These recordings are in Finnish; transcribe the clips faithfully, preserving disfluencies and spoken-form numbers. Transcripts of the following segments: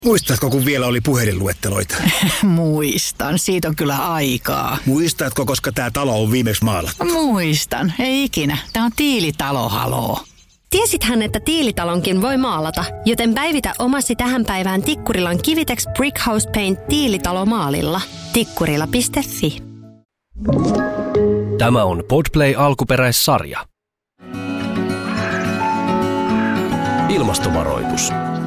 Muistatko, kun vielä oli puhelinluetteloita? Muistan, siitä on kyllä aikaa. Muistatko, koska tämä talo on viimeksi maalattu? Muistan, ei ikinä. Tämä on Tiilitalo, haloo. Tiesithän, että Tiilitalonkin voi maalata, joten päivitä omasi tähän päivään Tikkurilan Kivitex Brickhouse Paint Tiilitalo maalilla. Tikkurila piste fi. Tämä on Podplay alkuperäissarja. Ilmastovaroitus.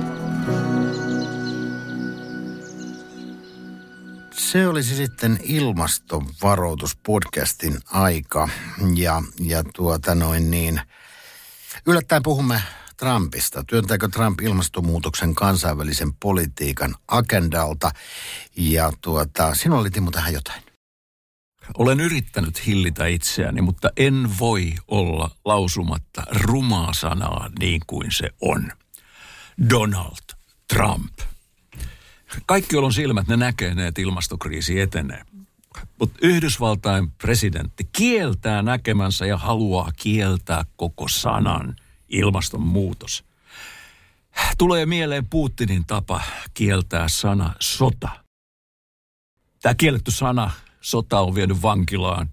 Se olisi sitten ilmastovaroitus podcastin aika ja, ja tuota noin niin. Yllättäen puhumme Trumpista. Työntääkö Trump ilmastonmuutoksen kansainvälisen politiikan agendalta? Ja tuota, sinulla oli Timo tähän jotain. Olen yrittänyt hillitä itseäni, mutta en voi olla lausumatta rumaa sanaa niin kuin se on. Donald Trump. Kaikki, joilla on silmät, ne näkee, että ilmastokriisi etenee. Mutta Yhdysvaltain presidentti kieltää näkemänsä ja haluaa kieltää koko sanan ilmastonmuutos. Tulee mieleen Putinin tapa kieltää sana sota. Tämä kielletty sana sota on vienyt vankilaan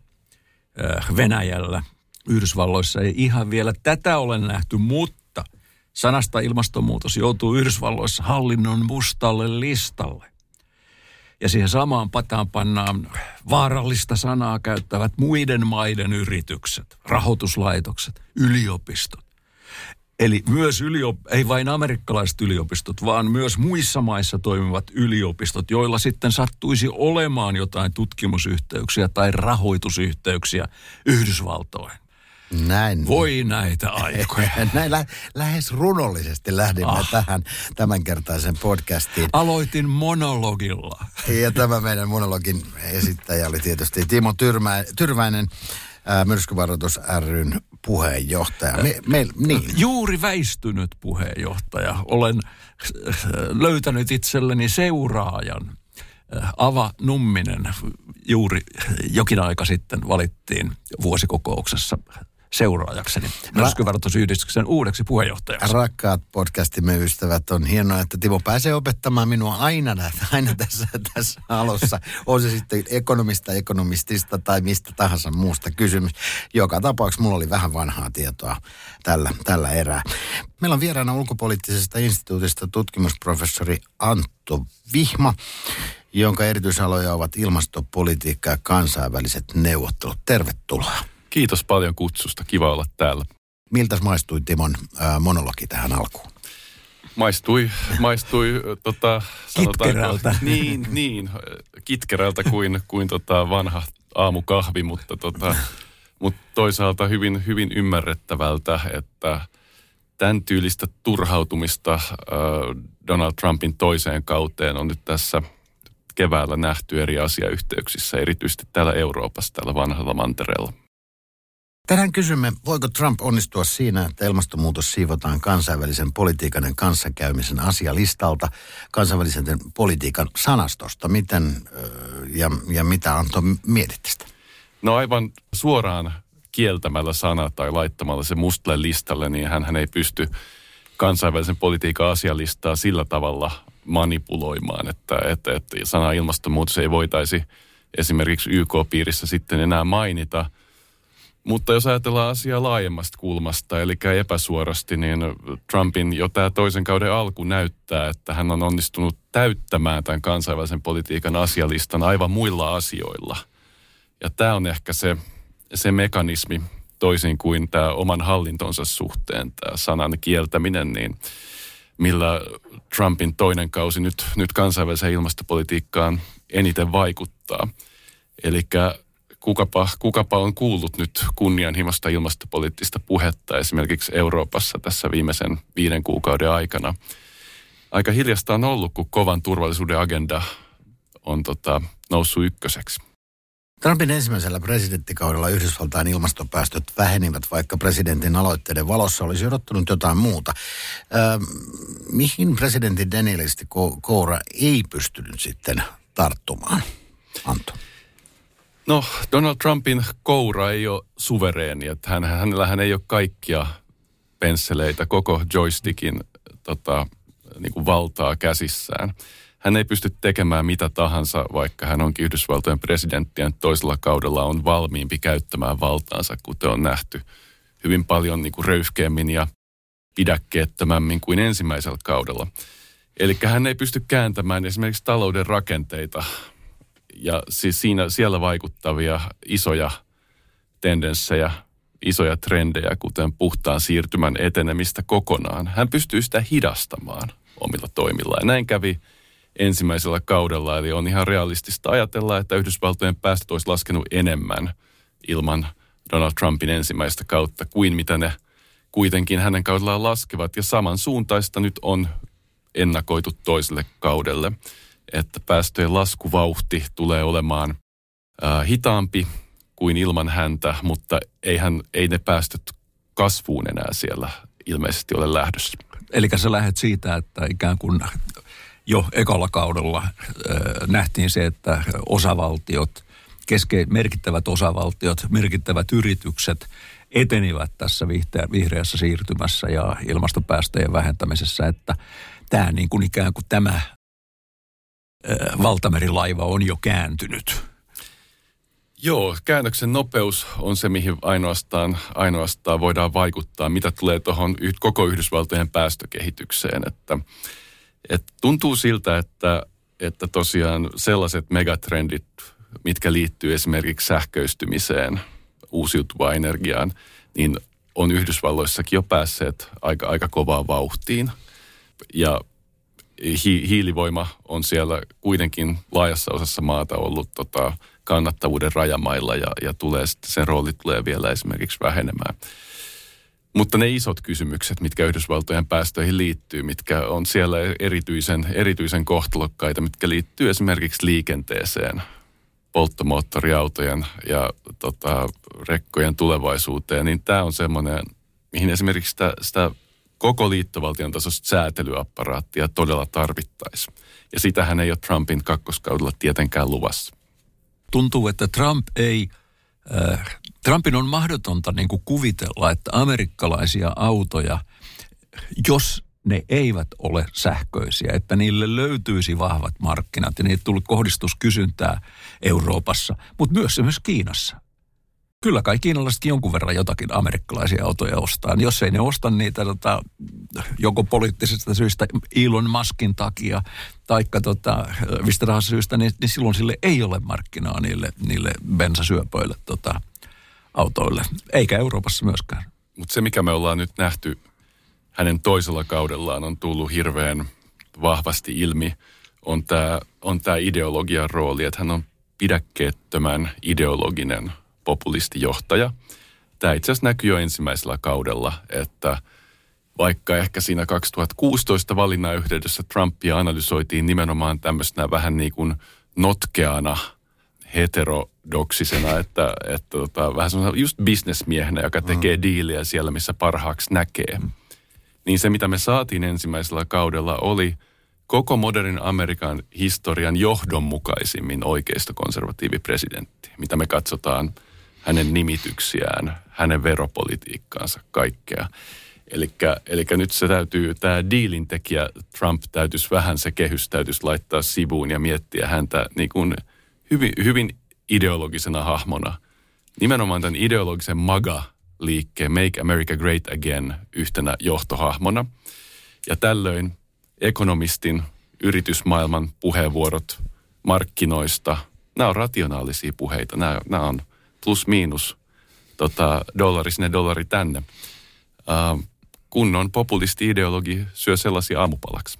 Venäjällä. Yhdysvalloissa ei ihan vielä tätä ole nähty, mutta sanasta ilmastonmuutos joutuu Yhdysvalloissa hallinnon mustalle listalle. Ja siihen samaan pataan pannaan vaarallista sanaa käyttävät muiden maiden yritykset, rahoituslaitokset, yliopistot. Eli myös yliop- ei vain amerikkalaiset yliopistot, vaan myös muissa maissa toimivat yliopistot, joilla sitten sattuisi olemaan jotain tutkimusyhteyksiä tai rahoitusyhteyksiä Yhdysvaltoihin. Näin. Voi näitä aikoja. Näin lä- lähes runollisesti lähdimme ah. tähän tämänkertaisen podcastiin. Aloitin monologilla. Ja tämä meidän monologin esittäjä oli tietysti Timo Tyrmä- Tyrväinen, ää, Myrskyvaroitus ry:n puheenjohtaja. Me, me, niin. Juuri väistynyt puheenjohtaja. Olen löytänyt itselleni seuraajan. Ava Numminen juuri jokin aika sitten valittiin vuosikokouksessa seuraajakseni Myrskyvaroitusyhdistyksen uudeksi puheenjohtajaksi. Rakkaat podcastimme ystävät, on hienoa, että Timo pääsee opettamaan minua aina, aina tässä, tässä alussa. On se sitten ekonomista, ekonomistista tai mistä tahansa muusta kysymys. Joka tapauksessa mulla oli vähän vanhaa tietoa tällä, tällä erää. Meillä on vieraana ulkopoliittisesta instituutista tutkimusprofessori Antto Vihma, jonka erityisaloja ovat ilmastopolitiikka ja kansainväliset neuvottelut. Tervetuloa. Kiitos paljon kutsusta. Kiva olla täällä. Miltäs maistui Timon äh, monologi tähän alkuun? Maistui, maistui tota, kitkerältä. Niin, niin, kitkerältä kuin, kuin tota vanha aamukahvi, mutta, tota, mutta toisaalta hyvin, hyvin ymmärrettävältä, että tämän tyylistä turhautumista äh, Donald Trumpin toiseen kauteen on nyt tässä keväällä nähty eri asiayhteyksissä, erityisesti täällä Euroopassa, täällä vanhalla mantereella. Tänään kysymme, voiko Trump onnistua siinä, että ilmastonmuutos siivotaan kansainvälisen politiikan ja kanssakäymisen asialistalta, kansainvälisen politiikan sanastosta. Miten ja, ja mitä Antto mietit tästä? No aivan suoraan kieltämällä sana tai laittamalla se mustalle listalle, niin hän ei pysty kansainvälisen politiikan asialistaa sillä tavalla manipuloimaan, että, että, että sana ilmastonmuutos ei voitaisi esimerkiksi Y K-piirissä sitten enää mainita. Mutta jos ajatellaan asiaa laajemmasta kulmasta, eli epäsuorasti, niin Trumpin jo tämä toisen kauden alku näyttää, että hän on onnistunut täyttämään tämän kansainvälisen politiikan asialistan aivan muilla asioilla. Ja tämä on ehkä se, se mekanismi, toisin kuin tämä oman hallintonsa suhteen, tämä sanan kieltäminen, niin millä Trumpin toinen kausi nyt, nyt kansainväliseen ilmastopolitiikkaan eniten vaikuttaa. Eli kukapa, kukapa on kuullut nyt kunnianhimoista ilmastopoliittista puhetta esimerkiksi Euroopassa tässä viimeisen viiden kuukauden aikana. Aika hiljasta on ollut, kun kovan turvallisuuden agenda on tota, noussut ykköseksi. Trumpin ensimmäisellä presidenttikaudella Yhdysvaltain ilmastopäästöt vähenivät, vaikka presidentin aloitteiden valossa olisi odottanut jotain muuta. Öö, mihin presidentin denialisti koura ei pystynyt sitten tarttumaan? Antto. No, Donald Trumpin koura ei ole suvereeni, että hän, hänellähän ei ole kaikkia pensseleitä, koko joystickin tota, niin kuin valtaa käsissään. Hän ei pysty tekemään mitä tahansa, vaikka hän onkin Yhdysvaltojen presidentti ja toisella kaudella on valmiimpi käyttämään valtaansa, kuten on nähty hyvin paljon niin kuin röyhkeämmin ja pidäkkeettömämmin kuin ensimmäisellä kaudella. Eli hän ei pysty kääntämään esimerkiksi talouden rakenteita ja siis siinä, siellä vaikuttavia isoja tendenssejä, isoja trendejä, kuten puhtaan siirtymän etenemistä kokonaan. Hän pystyy sitä hidastamaan omilla toimillaan. Näin kävi ensimmäisellä kaudella, eli on ihan realistista ajatella, että Yhdysvaltojen päästöt olisi laskenut enemmän ilman Donald Trumpin ensimmäistä kautta kuin mitä ne kuitenkin hänen kaudellaan laskevat. Ja samansuuntaista nyt on ennakoitu toiselle kaudelle, että päästöjen laskuvauhti tulee olemaan äh, hitaampi kuin ilman häntä, mutta eihän, ei ne päästöt kasvuun enää siellä ilmeisesti ole lähdössä. Eli sä lähdet siitä, että ikään kuin jo ekalla kaudella äh, nähtiin se, että osavaltiot, keskein merkittävät osavaltiot, merkittävät yritykset etenivät tässä vihreä, vihreässä siirtymässä ja ilmastopäästöjen vähentämisessä, että tämä niin kuin ikään kuin tämä äh, valtamerilaiva on jo kääntynyt. Joo, käännöksen nopeus on se, mihin ainoastaan, ainoastaan voidaan vaikuttaa, mitä tulee tuohon koko Yhdysvaltojen päästökehitykseen. Että, että tuntuu siltä, että, että tosiaan sellaiset megatrendit, mitkä liittyy esimerkiksi sähköistymiseen, uusiutuvaan energiaan, niin on Yhdysvalloissakin jo päässeet aika, aika kovaan vauhtiin. Ja hi, hiilivoima on siellä kuitenkin laajassa osassa maata ollut tota, kannattavuuden rajamailla ja, ja tulee, sen rooli tulee vielä esimerkiksi vähenemään. Mutta ne isot kysymykset, mitkä Yhdysvaltojen päästöihin liittyy, mitkä on siellä erityisen, erityisen kohtalokkaita, mitkä liittyy esimerkiksi liikenteeseen, polttomoottoriautojen ja tota, rekkojen tulevaisuuteen, niin tämä on semmoinen, mihin esimerkiksi sitä, sitä koko liittovaltion tasoista säätelyapparaattia todella tarvittaisiin. Ja sitähän ei ole Trumpin kakkoskaudella tietenkään luvassa. Tuntuu, että Trump ei, äh, Trumpin on mahdotonta niin kuin kuvitella, että amerikkalaisia autoja, jos ne eivät ole sähköisiä, että niille löytyisi vahvat markkinat ja niitä tuli kohdistuskysyntää Euroopassa, mutta myös myös Kiinassa. Kyllä kai kiinalaisetkin jonkun verran jotakin amerikkalaisia autoja ostaa. Jos ei ne osta niitä tota, joko poliittisista syistä Elon Muskin takia taikka tota, mistä tahansa syystä, niin, niin silloin sille ei ole markkinaa niille, niille bensasyöpöille tota, autoille, eikä Euroopassa myöskään. Mutta se, mikä me ollaan nyt nähty hänen toisella kaudellaan, on tullut hirveän vahvasti ilmi, on tämä on tää ideologian rooli, että hän on pidäkkeettömän ideologinen populistijohtaja. Tämä itse asiassa näkyy jo ensimmäisellä kaudella, että vaikka ehkä siinä kaksituhattakuusitoista valinnan yhteydessä Trumpia analysoitiin nimenomaan tämmöisenä vähän niin kuin notkeana, heterodoksisena, että, että tota, vähän semmoisena just bisnesmiehenä, joka tekee mm. diiliä siellä, missä parhaaksi näkee. Mm. Niin se, mitä me saatiin ensimmäisellä kaudella, oli koko modernin Amerikan historian johdonmukaisimmin oikeistokonservatiivipresidentti, mitä me katsotaan hänen nimityksiään, hänen veropolitiikkaansa, kaikkea. Eli nyt se täytyy, tämä diilintekijä Trump täytyisi vähän, se kehys täytyisi laittaa sivuun ja miettiä häntä niin kuin hyvin, hyvin ideologisena hahmona. Nimenomaan tämän ideologisen MAGA-liikkeen, Make America Great Again, yhtenä johtohahmona. Ja tällöin ekonomistin, yritysmaailman puheenvuorot markkinoista, nämä on rationaalisia puheita, nämä, nämä on plus miinus, tota, dollari sinne, dollari tänne. Uh, kunnon populisti-ideologi syö sellaisia aamupalaksi.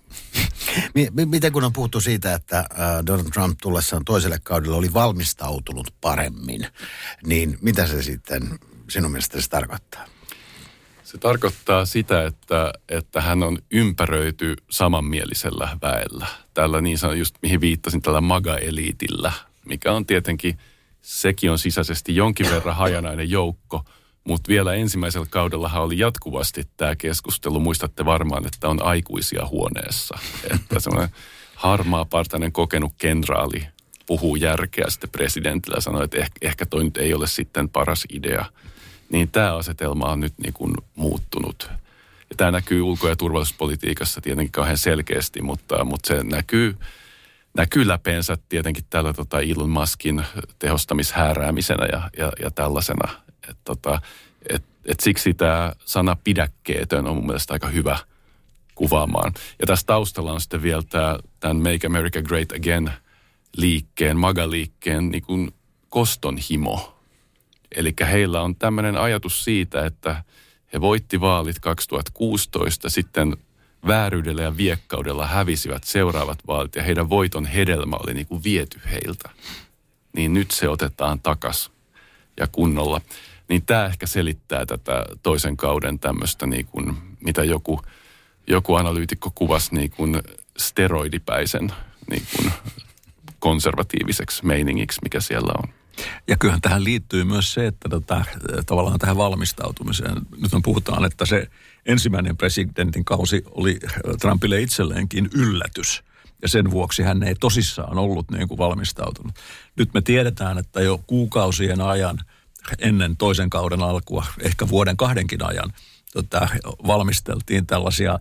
Miten kun on puhuttu siitä, että Donald Trump tullessaan toiselle kaudelle oli valmistautunut paremmin, niin mitä se sitten sinun mielestäsi tarkoittaa? Se tarkoittaa sitä, että, että hän on ympäröity samanmielisellä väellä. Tällä niin sanon just mihin viittasin, tällä MAGA-eliitillä, mikä on tietenkin, sekin on sisäisesti jonkin verran hajanainen joukko, mutta vielä ensimmäisellä kaudellahan oli jatkuvasti tämä keskustelu. Muistatte varmaan, että on aikuisia huoneessa. Että semmoinen harmaapartainen kokenut kenraali puhuu järkeä sitten presidentillä ja sanoo, että ehkä, ehkä toi nyt ei ole sitten paras idea. Niin tämä asetelma on nyt niin kuin muuttunut. Ja tämä näkyy ulko- ja turvallisuuspolitiikassa tietenkin kauhean selkeästi, mutta, mutta se näkyy, näkyy läpeensä tietenkin tällä tota Elon Muskin tehostamishääräämisenä ja, ja, ja tällaisena. Et, tota, et, et siksi tämä sana pidäkkeetön on mun mielestä aika hyvä kuvaamaan. Ja tässä taustalla on sitten vielä tämä, tämän Make America Great Again liikkeen, MAGA-liikkeen niin kuin kostonhimo. Eli heillä on tämmöinen ajatus siitä, että he voitti vaalit kaksituhattakuusitoista, sitten vääryydellä ja viekkaudella hävisivät seuraavat vaalit ja heidän voiton hedelmä oli niin kuin viety heiltä. Niin nyt se otetaan takas ja kunnolla. Niin tämä ehkä selittää tätä toisen kauden tämmöistä, niin kuin, mitä joku, joku analyytikko kuvasi niin kuin steroidipäisen niin kuin konservatiiviseksi meiningiksi, mikä siellä on. Ja kyllähän tähän liittyy myös se, että tota, tavallaan tähän valmistautumiseen. Nyt me puhutaan, että se ensimmäinen presidentin kausi oli Trumpille itselleenkin yllätys. Ja sen vuoksi hän ei tosissaan ollut niin kuin valmistautunut. Nyt me tiedetään, että jo kuukausien ajan ennen toisen kauden alkua, ehkä vuoden kahdenkin ajan, tota, valmisteltiin tällaisia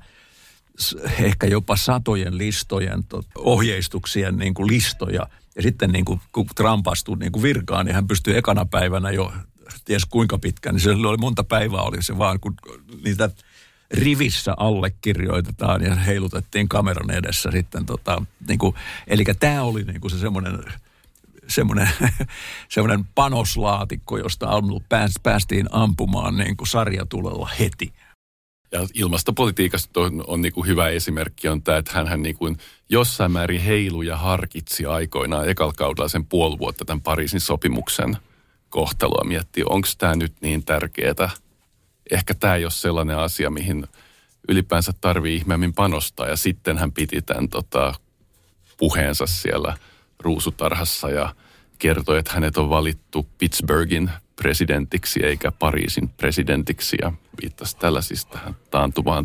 ehkä jopa satojen listojen, tot, ohjeistuksien niin kuin listoja. Ja sitten niin kuin, kun Trump astui niin kuin virkaan, niin hän pystyi ekana päivänä jo ties kuinka pitkään. Niin se oli monta päivää, oli se vaan, kun niitä rivissä allekirjoitetaan ja heilutettiin kameran edessä sitten. Tota, niin kuin, eli tämä oli niin kuin se semmoinen, semmoinen, semmoinen panoslaatikko, josta päästiin ampumaan niin kuin sarjatulella heti. Ja ilmastopolitiikasta on, on niin kuin hyvä esimerkki on tämä, että hänhän niin kuin jossain määrin heilu ja harkitsi aikoinaan ekalla kaudella sen puoli vuotta tämän Pariisin sopimuksen kohtaloa. Miettii, onko tämä nyt niin tärkeää. Ehkä tämä ei ole sellainen asia, mihin ylipäänsä tarvii ihmeemmin panostaa. Ja sitten hän piti tämän tota, puheensa siellä ruusutarhassa ja kertoi, että hänet on valittu Pittsburghin presidentiksi eikä Pariisin presidentiksi ja viittasi tällä siis tähän taantuvaan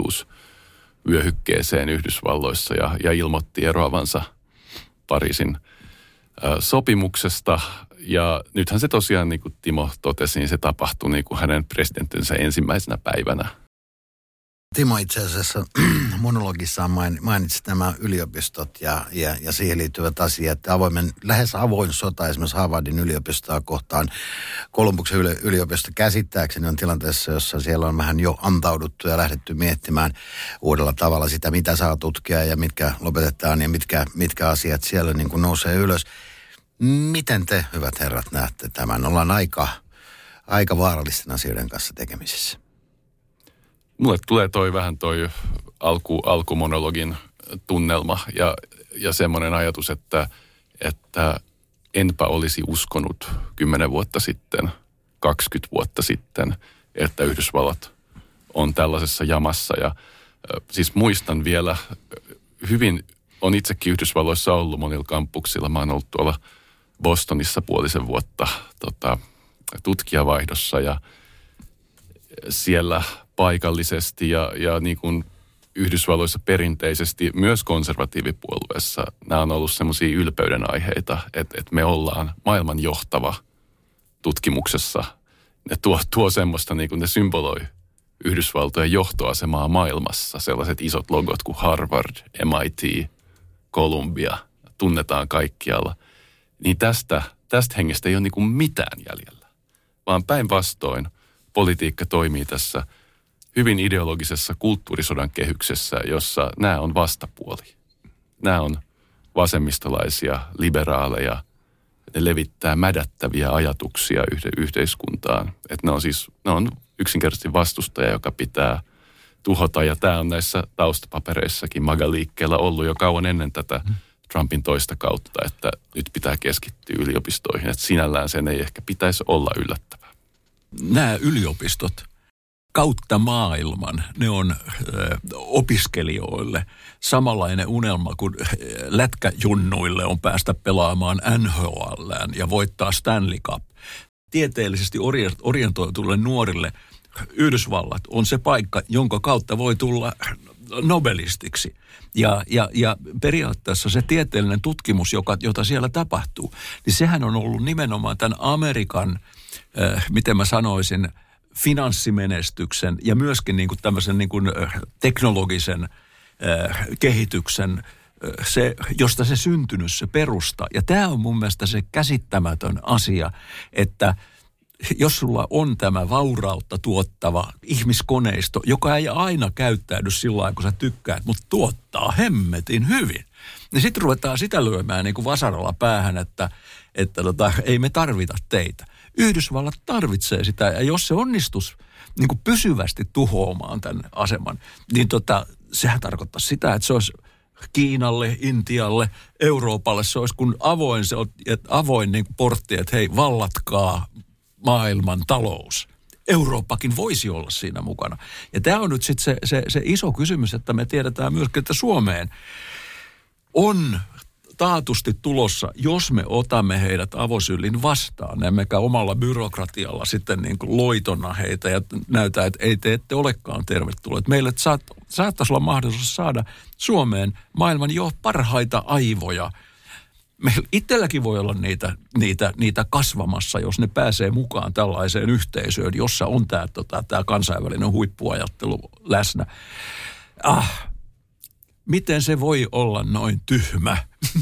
teollisuusvyöhykkeeseen Yhdysvalloissa ja, ja ilmoitti eroavansa Pariisin ä, sopimuksesta. Ja nythän se tosiaan, niin kuin Timo totesi, niin se tapahtui niin kuin hänen presidenttinsä ensimmäisenä päivänä. Timo itse asiassa monologissaan mainitsi nämä yliopistot ja, ja, ja siihen liittyvät asiat. Avoimen, lähes avoin sota esimerkiksi Harvardin yliopistoa kohtaan. Columbuksen yliopisto käsittääkseni on tilanteessa, jossa siellä on vähän jo antauduttu ja lähdetty miettimään uudella tavalla sitä, mitä saa tutkia ja mitkä lopetetaan ja mitkä, mitkä asiat siellä niin kuin nousee ylös. Miten te, hyvät herrat, näette tämän? Ollaan aika, aika vaarallisten asioiden kanssa tekemisissä. Mulle tulee toi vähän toi alku, alkumonologin tunnelma ja, ja semmoinen ajatus, että, että enpä olisi uskonut kymmenen vuotta sitten, kaksikymmentä vuotta sitten, että Yhdysvallat on tällaisessa jamassa. Ja siis muistan vielä hyvin, on itsekin Yhdysvalloissa ollut monilla kampuksilla. Mä oon ollut tuolla Bostonissa puolisen vuotta tota, tutkijavaihdossa ja siellä paikallisesti ja, ja niin kuin Yhdysvalloissa perinteisesti myös konservatiivipuolueessa nämä on ollut semmoisia ylpeyden aiheita, että, että me ollaan maailman johtava tutkimuksessa. Ne tuo, tuo semmoista, niin kuin ne symboloi Yhdysvaltojen johtoasemaa maailmassa. Sellaiset isot logot kuin Harvard, M I T, Columbia, tunnetaan kaikkialla. Niin tästä, tästä hengestä ei ole niin kuin mitään jäljellä, vaan päinvastoin politiikka toimii tässä hyvin ideologisessa kulttuurisodan kehyksessä, jossa nämä on vastapuoli. Nämä on vasemmistolaisia, liberaaleja, ne levittää mädättäviä ajatuksia yhteiskuntaan. Että ne on siis, ne on yksinkertaisesti vastustaja, joka pitää tuhota. Ja tämä on näissä taustapapereissakin MAGA-liikkeellä ollut jo kauan ennen tätä Trumpin toista kautta, että nyt pitää keskittyä yliopistoihin. Että sinällään sen ei ehkä pitäisi olla yllättävää. Nämä yliopistot kautta maailman, ne on ö, opiskelijoille samanlainen unelma kuin lätkäjunnuille on päästä pelaamaan N H L:ään ja voittaa Stanley Cup. Tieteellisesti orientoituille nuorille Yhdysvallat on se paikka, jonka kautta voi tulla nobelistiksi. Ja, ja, ja periaatteessa se tieteellinen tutkimus, joka, jota siellä tapahtuu, niin sehän on ollut nimenomaan tämän Amerikan, äh, miten mä sanoisin, finanssimenestyksen ja myöskin niin kuin tämmöisen niin kuin teknologisen äh, kehityksen, äh, se, josta se syntynyt, se perusta. Ja tämä on mun mielestä se käsittämätön asia, että jos sulla on tämä vaurautta tuottava ihmiskoneisto, joka ei aina käyttäydy sillä lailla, kun sä tykkäät, mutta tuottaa hemmetin hyvin, niin sitten ruvetaan sitä lyömään niin kuin vasaralla päähän, että, että tota, ei me tarvita teitä. Yhdysvallat tarvitsee sitä, ja jos se onnistus niin kuin pysyvästi tuhoamaan tämän aseman, niin tota, sehän tarkoittaa sitä, että se olisi Kiinalle, Intialle, Euroopalle, se olisi kun avoin, se on, avoin niin kuin portti, että hei, vallatkaa maailman talous. Eurooppakin voisi olla siinä mukana. Ja tämä on nyt sitten se, se, se iso kysymys, että me tiedetään myöskin, että Suomeen on taatusti tulossa, jos me otamme heidät avosyllin vastaan, emmekä omalla byrokratialla sitten niin kuin loitona heitä ja näytä, että ei te ette olekaan tervetulleet. Meille saat, saattaisi olla mahdollisuus saada Suomeen maailman jo parhaita aivoja. Meillä itselläkin voi olla niitä, niitä, niitä kasvamassa, jos ne pääsee mukaan tällaiseen yhteisöön, jossa on tämä, tota, tämä kansainvälinen huippuajattelu läsnä. Ah, miten se voi olla noin tyhmä?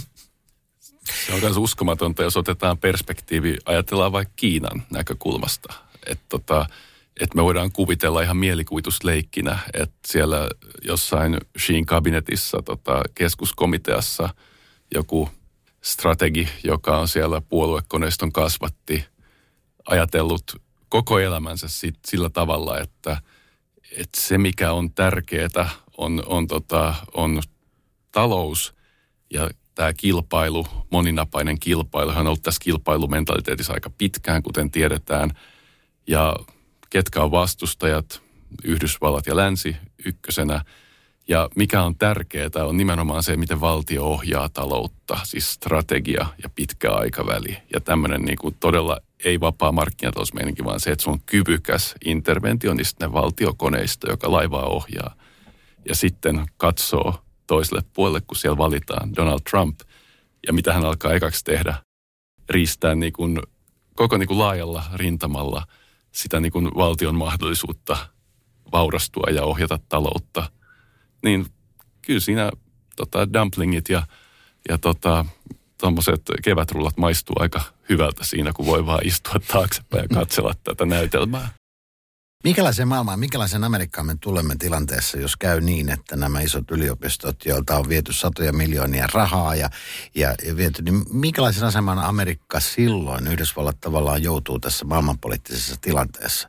Se on myös uskomatonta, jos otetaan perspektiivi, ajatellaan vaikka Kiinan näkökulmasta. Että tota, et me voidaan kuvitella ihan mielikuvitusleikkinä, että siellä jossain Xiin kabinetissa, tota, keskuskomiteassa joku strategi, joka on siellä puoluekoneiston kasvatti, ajatellut koko elämänsä sit, sillä tavalla, että, että se mikä on tärkeää on, on, tota, on talous ja tämä kilpailu, moninapainen kilpailu, hän on ollut tässä kilpailumentaliteetissa aika pitkään, kuten tiedetään, ja ketkä on vastustajat, Yhdysvallat ja länsi ykkösenä. Ja mikä on tärkeää on nimenomaan se, miten valtio ohjaa taloutta, siis strategia ja pitkä aikaväli. Ja tämmöinen niin kuin todella ei vapaa markkinatalousmeininki, vaan se, että se on kyvykäs interventionistinen valtiokoneisto, joka laivaa ohjaa. Ja sitten katsoo toiselle puolelle, kun siellä valitaan Donald Trump. Ja mitä hän alkaa ekaksi tehdä? Riistää niin kuin, koko niin kuin laajalla rintamalla sitä niin kuin valtion mahdollisuutta vaurastua ja ohjata taloutta. Niin kyllä siinä tota, dumplingit ja, ja tota, tommoset kevätrullat maistuu aika hyvältä siinä, kun voi vaan istua taaksepäin ja katsella tätä näytelmää. Minkälaiseen maailmaan, minkälaiseen Amerikkaan me tulemme tilanteessa, jos käy niin, että nämä isot yliopistot, joilta on viety satoja miljoonia rahaa ja, ja, ja viety, niin minkälaisen aseman Amerikka silloin, Yhdysvallat tavallaan joutuu tässä maailmanpoliittisessa tilanteessa?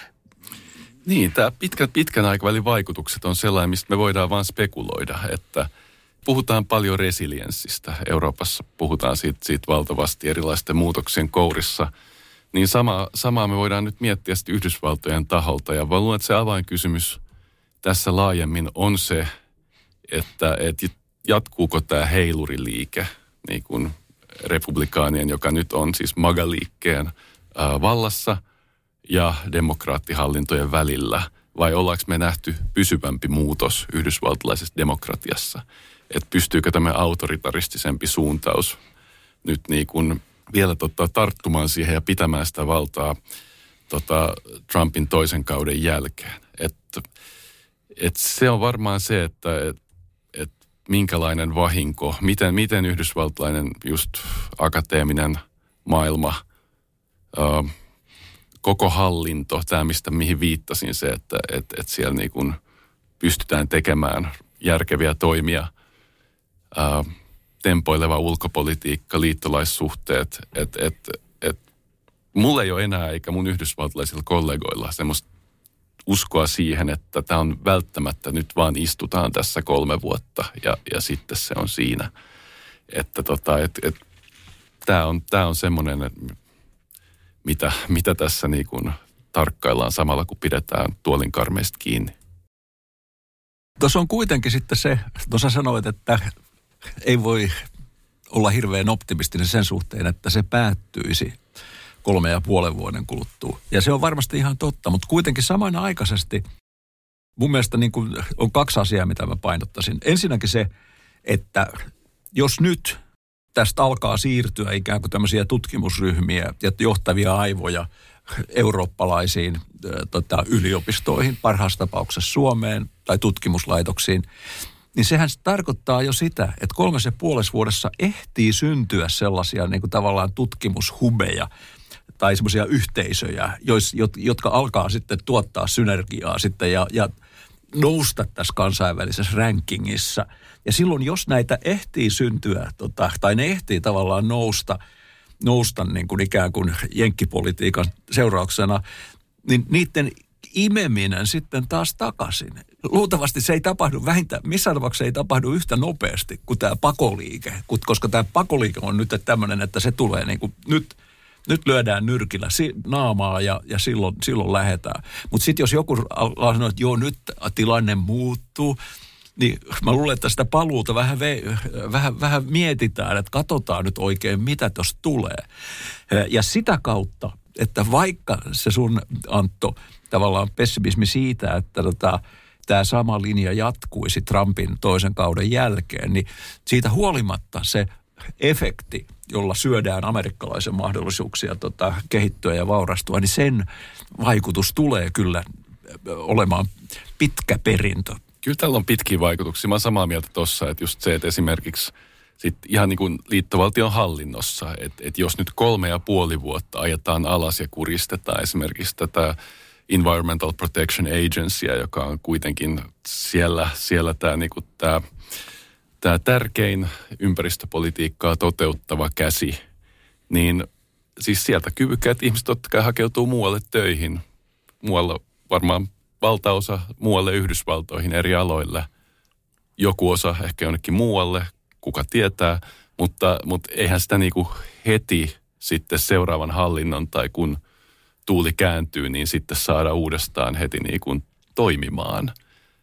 Niin, tämä pitkän, pitkän aikavälin vaikutukset on sellainen, mistä me voidaan vaan spekuloida, että puhutaan paljon resilienssistä. Euroopassa puhutaan siitä, siitä valtavasti erilaisten muutoksien kourissa. Niin sama, samaa me voidaan nyt miettiä sitten Yhdysvaltojen taholta. Ja luulen, että se avainkysymys tässä laajemmin on se, että, että jatkuuko tämä heiluriliike, niin kuin republikaanien, joka nyt on siis MAGA-liikkeen ää, vallassa, ja demokraattihallintojen välillä, vai ollaanko me nähty pysyvämpi muutos yhdysvaltalaisessa demokratiassa? Että pystyykö tämä autoritaristisempi suuntaus nyt niin kuin vielä tota, tarttumaan siihen ja pitämään sitä valtaa tota, Trumpin toisen kauden jälkeen? Että et se on varmaan se, että et, et minkälainen vahinko, miten, miten yhdysvaltalainen just akateeminen maailma, uh, koko hallinto, tämä mistä mihin viittasin se, että et, et siellä niin kuin pystytään tekemään järkeviä toimia, ää, tempoileva ulkopolitiikka, liittolaissuhteet, että et, et, mulla ei ole enää eikä mun yhdysvaltalaisilla kollegoilla semmoista uskoa siihen, että tämä on välttämättä nyt vaan istutaan tässä kolme vuotta ja, ja sitten se on siinä. Että tota, et, et, tämä on, tää on semmoinen, Mitä, mitä tässä niin kuin tarkkaillaan samalla, kun pidetään tuolin karmeista kiinni. Tuossa on kuitenkin sitten se, tuossa sanoit, että ei voi olla hirveän optimistinen sen suhteen, että se päättyisi kolme ja puolen vuoden kuluttua. Ja se on varmasti ihan totta, mutta kuitenkin samanaikaisesti mun mielestä niin kuin on kaksi asiaa, mitä mä painottaisin. Ensinnäkin se, että jos nyt tästä alkaa siirtyä ikään kuin tämmöisiä tutkimusryhmiä ja johtavia aivoja eurooppalaisiin tota, yliopistoihin, parhaassa tapauksessa Suomeen tai tutkimuslaitoksiin, niin sehän tarkoittaa jo sitä, että kolmes ja puolessa vuodessa ehtii syntyä sellaisia niin kuin tavallaan tutkimushubeja tai semmoisia yhteisöjä, jois, jotka alkaa sitten tuottaa synergiaa sitten ja, ja nousta tässä kansainvälisessä rankingissa. Ja silloin, jos näitä ehtii syntyä, tota, tai ne ehtii tavallaan nousta, nousta niin kuin ikään kuin jenkkipolitiikan seurauksena, niin niiden imeminen sitten taas takaisin. Luultavasti se ei tapahdu vähintään, missään tapauksessa ei tapahdu yhtä nopeasti kuin tämä pakoliike, koska tämä pakoliike on nyt tämmöinen, että se tulee niin kuin nyt, nyt lyödään nyrkillä naamaa ja, ja silloin, silloin lähdetään. Mutta sitten jos joku sanoo, että joo, nyt tilanne muuttuu, niin mä luulen, että sitä paluuta vähän, vähän, vähän mietitään, että katsotaan nyt oikein, mitä tuossa tulee. Ja sitä kautta, että vaikka se sun, Antto, tavallaan pessimismi siitä, että tota, tämä sama linja jatkuisi Trumpin toisen kauden jälkeen, niin siitä huolimatta se efekti, jolla syödään amerikkalaisen mahdollisuuksia tota, kehittyä ja vaurastua, niin sen vaikutus tulee kyllä olemaan pitkä perintö. Kyllä tällä on pitkiä vaikutuksia. Mä oon samaa mieltä tuossa, että just se, että esimerkiksi sit ihan niin kuin liittovaltion hallinnossa, että, että jos nyt kolme ja puoli vuotta ajetaan alas ja kuristetaan esimerkiksi tätä Environmental Protection Agencya, joka on kuitenkin siellä, siellä tämä, niin kuin tämä, tämä tärkein ympäristöpolitiikkaa toteuttava käsi, niin siis sieltä kyvykkäät ihmiset totta kai hakeutuu muualle töihin. Muualla varmaan valtaosa muualle Yhdysvaltoihin eri aloille. Joku osa ehkä jonnekin muualle, kuka tietää, mutta, mutta eihän sitä niin kuin heti sitten seuraavan hallinnon tai kun tuuli kääntyy, niin sitten saada uudestaan heti niin kuin toimimaan.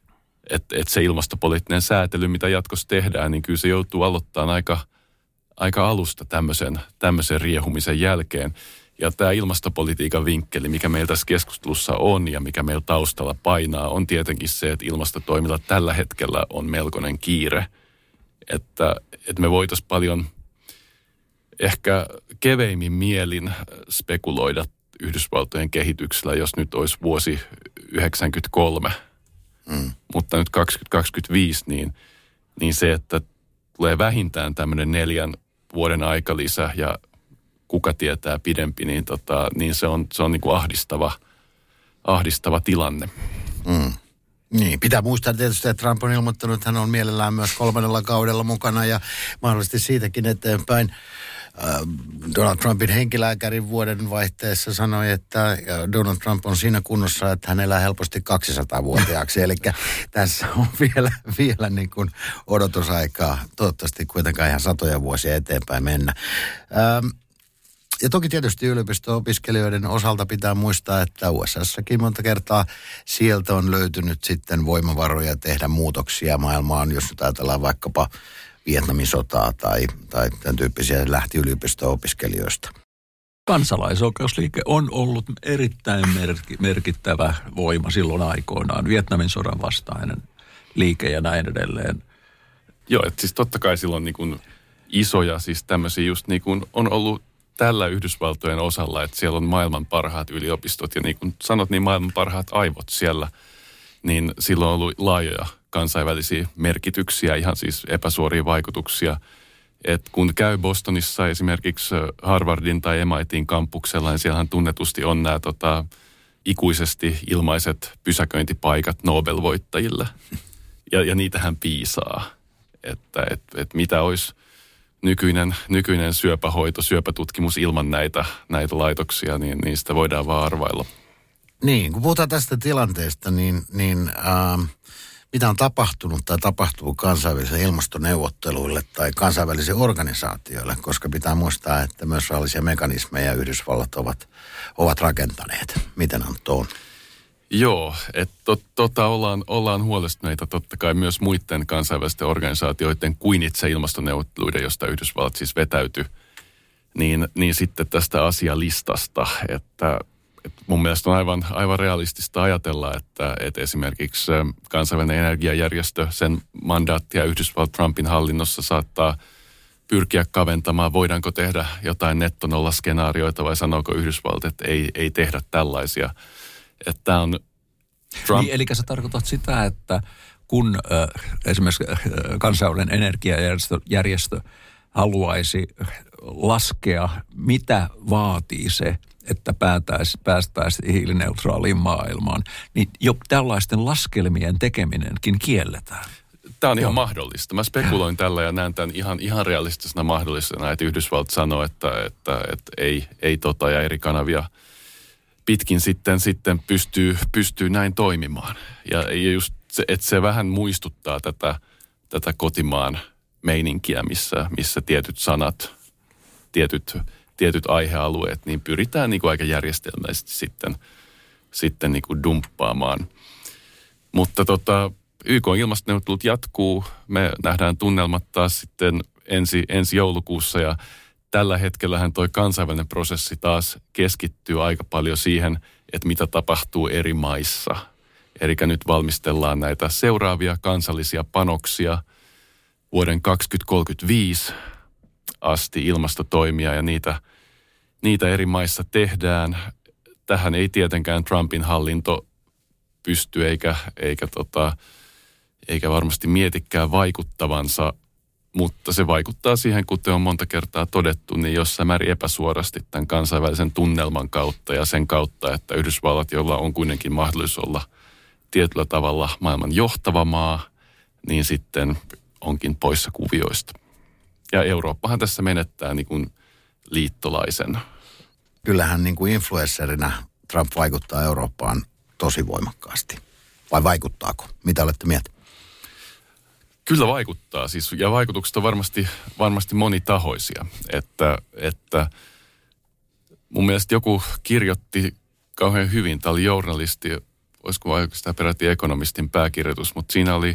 Että et se ilmastopoliittinen säätely, mitä jatkossa tehdään, niin kyllä se joutuu aloittamaan aika, aika alusta tämmöisen, tämmöisen riehumisen jälkeen. Ja tämä ilmastopolitiikan vinkkeli, mikä meillä tässä keskustelussa on ja mikä meillä taustalla painaa, on tietenkin se, että ilmastotoimilla tällä hetkellä on melkoinen kiire. Että, että me voitaisiin paljon ehkä keveimmin mielin spekuloida Yhdysvaltojen kehityksellä, jos nyt olisi vuosi yhdeksänkymmentäkolme, mm. mutta nyt kaksituhattakaksikymmentäviisi, niin, niin se, että tulee vähintään tämmöinen neljän vuoden aikalisä ja kuka tietää pidempi, niin, tota, niin se on, se on niin kuin ahdistava, ahdistava tilanne. Mm. Niin, pitää muistaa tietysti, että Trump on ilmoittanut, että hän on mielellään myös kolmannella kaudella mukana ja mahdollisesti siitäkin eteenpäin. Donald Trumpin henkilääkärin vuoden vaihteessa sanoi, että Donald Trump on siinä kunnossa, että hän elää helposti kaksisataavuotiaaksi. Eli tässä on vielä, vielä niin kuin odotusaikaa. Toivottavasti kuitenkaan ihan satoja vuosia eteenpäin mennä. Ja toki tietysti yliopisto-opiskelijoiden osalta pitää muistaa, että U S A:ssakin monta kertaa sieltä on löytynyt sitten voimavaroja tehdä muutoksia maailmaan, jos nyt ajatellaan vaikkapa Vietnamin sotaa tai, tai tämän tyyppisiä lähti yliopisto-opiskelijoista. Kansalaisoikeusliike on ollut erittäin merkittävä voima silloin aikoinaan. Vietnamin sodan vastainen liike ja näin edelleen. Joo, että siis totta kai silloin niin kuin isoja, siis tämmöisiä just niin kuin on ollut tällä Yhdysvaltojen osalla, että siellä on maailman parhaat yliopistot ja niin kuin sanot, niin maailman parhaat aivot siellä, niin silloin on ollut laajoja kansainvälisiä merkityksiä, ihan siis epäsuoria vaikutuksia. Et kun käy Bostonissa esimerkiksi Harvardin tai M I T:n kampuksella, niin siellähän tunnetusti on nämä tota, ikuisesti ilmaiset pysäköintipaikat Nobel-voittajille. Ja, ja niitähän piisaa, että et, et mitä olisi nykyinen, nykyinen syöpähoito, syöpätutkimus ilman näitä, näitä laitoksia, niin niistä voidaan vaan arvailla. Niin, kun puhutaan tästä tilanteesta, niin, niin ähm, mitä on tapahtunut tai tapahtuu kansainvälisille ilmastoneuvotteluille tai kansainvälisille organisaatioille, koska pitää muistaa, että myös rahallisia mekanismeja Yhdysvallat ovat, ovat rakentaneet. Miten Antto on? Joo, että to, tota ollaan, ollaan huolestuneita totta kai myös muiden kansainvälisten organisaatioiden kuin itse ilmastoneuvotteluiden, josta Yhdysvallat siis vetäytyi, niin, niin sitten tästä asialistasta, että, että mun mielestä on aivan, aivan realistista ajatella, että, että esimerkiksi kansainvälinen energiajärjestö, sen mandaattia Yhdysvallat Trumpin hallinnossa saattaa pyrkiä kaventamaan, voidaanko tehdä jotain nettonollaskenaarioita vai sanooko Yhdysvallat, että ei, ei tehdä tällaisia. Että tämä on Trump. Niin, eli sä tarkoitat sitä, että kun äh, esimerkiksi äh, kansainvälinen energiajärjestö järjestö haluaisi laskea, mitä vaatii se, että päästäisiin hiilineutraaliin maailmaan, niin jo tällaisten laskelmien tekeminenkin kielletään. Tämä on ihan mahdollista. Mä spekuloin tällä ja näen tämän ihan, ihan realistisena mahdollisena, että Yhdysvallat sanoo, että, että, että ei, ei tota ja eri kanavia pitkin sitten, sitten pystyy, pystyy näin toimimaan. Ja, ja just se, että se vähän muistuttaa tätä, tätä kotimaan meininkiä, missä, missä tietyt sanat, tietyt, tietyt aihealueet, niin pyritään niin kuin aika järjestelmällisesti sitten, sitten niin kuin dumppaamaan. Mutta tota, Y K-ilmastoneuvottelut jatkuu. Me nähdään tunnelmat taas sitten ensi, ensi joulukuussa ja tällä hetkellähän toi kansainvälinen prosessi taas keskittyy aika paljon siihen, että mitä tapahtuu eri maissa. Eli nyt valmistellaan näitä seuraavia kansallisia panoksia vuoden kaksituhattakolmekymmentäviisi asti ilmastotoimia ja niitä, niitä eri maissa tehdään. Tähän ei tietenkään Trumpin hallinto pysty eikä, eikä, tota, eikä varmasti mietikään vaikuttavansa, mutta se vaikuttaa siihen, kuten on monta kertaa todettu, niin jossain määrin epäsuorasti tämän kansainvälisen tunnelman kautta ja sen kautta, että Yhdysvallat, jolla on kuitenkin mahdollisuus olla tietyllä tavalla maailman johtava maa, niin sitten onkin poissa kuvioista. Ja Eurooppahan tässä menettää niin kuin liittolaisen. Kyllähän niin kuin influencerina Trump vaikuttaa Eurooppaan tosi voimakkaasti. Vai vaikuttaako? Mitä olette mieltä? Kyllä vaikuttaa. Siis, ja vaikutukset on varmasti, varmasti monitahoisia. Että, että mun mielestä joku kirjoitti kauhean hyvin. Tämä oli journalisti, olisiko oikeastaan peräti ekonomistin pääkirjoitus, mutta siinä oli,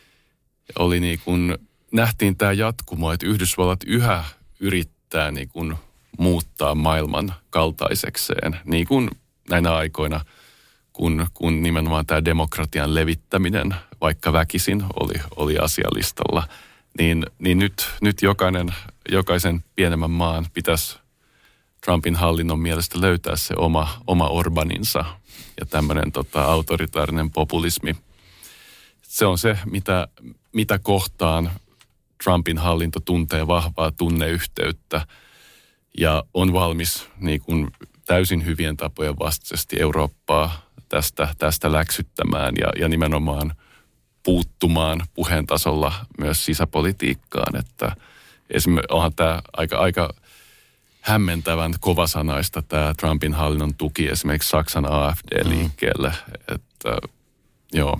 oli niin kuin, nähtiin tämä jatkumo, että Yhdysvallat yhä yrittää niin kuin muuttaa maailman kaltaisekseen. Niin kuin näinä aikoina, kun, kun nimenomaan tämä demokratian levittäminen, vaikka väkisin, oli, oli asialistalla, niin, niin nyt, nyt jokainen, jokaisen pienemmän maan pitäisi Trumpin hallinnon mielestä löytää se oma, oma Orbaninsa ja tämmöinen tota, autoritaarinen populismi. Se on se, mitä, mitä kohtaan Trumpin hallinto tuntee vahvaa tunneyhteyttä ja on valmis niin kuin täysin hyvien tapojen vastaisesti Eurooppaa tästä, tästä läksyttämään ja, ja nimenomaan puuttumaan puheen tasolla myös sisäpolitiikkaan. Että esimerkiksi onhan tämä aika, aika hämmentävän kovasanaista tämä Trumpin hallinnon tuki esimerkiksi Saksan A F D-liikkeelle. Mm. Että joo.